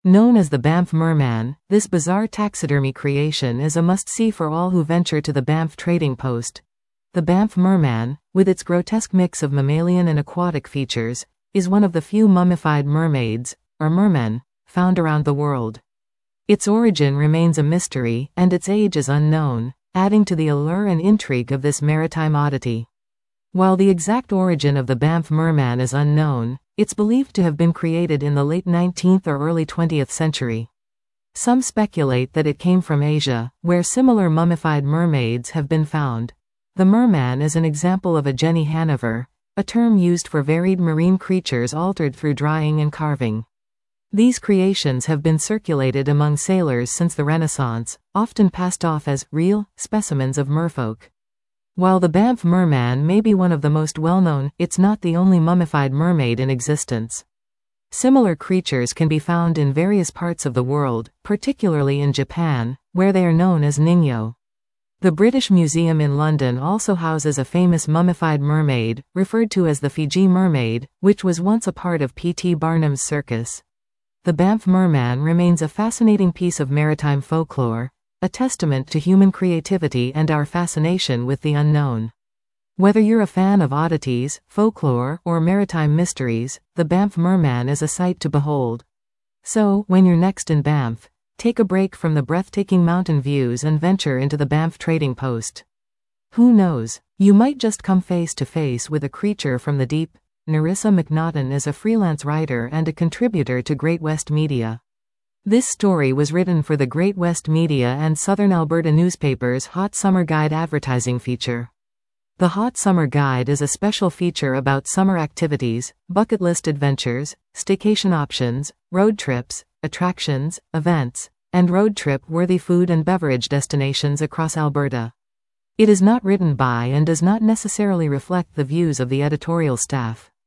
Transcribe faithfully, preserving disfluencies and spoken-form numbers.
Known as the Banff Merman, this bizarre taxidermy creation is a must-see for all who venture to the Banff Trading Post. The Banff Merman, with its grotesque mix of mammalian and aquatic features, is one of the few mummified mermaids, or mermen, found around the world. Its origin remains a mystery, and its age is unknown, adding to the allure and intrigue of this maritime oddity. While the exact origin of the Banff Merman is unknown, it's believed to have been created in the late nineteenth or early twentieth century. Some speculate that it came from Asia, where similar mummified mermaids have been found. The merman is an example of a Jenny Hanover, a term used for varied marine creatures altered through drying and carving. These creations have been circulated among sailors since the Renaissance, often passed off as real specimens of merfolk. While the Banff Merman may be one of the most well-known, it's not the only mummified mermaid in existence. Similar creatures can be found in various parts of the world, particularly in Japan, where they are known as ningyo. The British Museum in London also houses a famous mummified mermaid, referred to as the Fiji Mermaid, which was once a part of P T Barnum's circus. The Banff Merman remains a fascinating piece of maritime folklore, a testament to human creativity and our fascination with the unknown. Whether you're a fan of oddities, folklore, or maritime mysteries, the Banff Merman is a sight to behold. So, when you're next in Banff, take a break from the breathtaking mountain views and venture into the Banff Trading Post. Who knows, you might just come face to face with a creature from the deep. Nerissa McNaughton is a freelance writer and a contributor to Great West Media. This story was written for the Great West Media and Southern Alberta newspapers' Hot Summer Guide advertising feature. The Hot Summer Guide is a special feature about summer activities, bucket list adventures, staycation options, road trips, attractions, events, and road trip-worthy food and beverage destinations across Alberta. It is not written by and does not necessarily reflect the views of the editorial staff.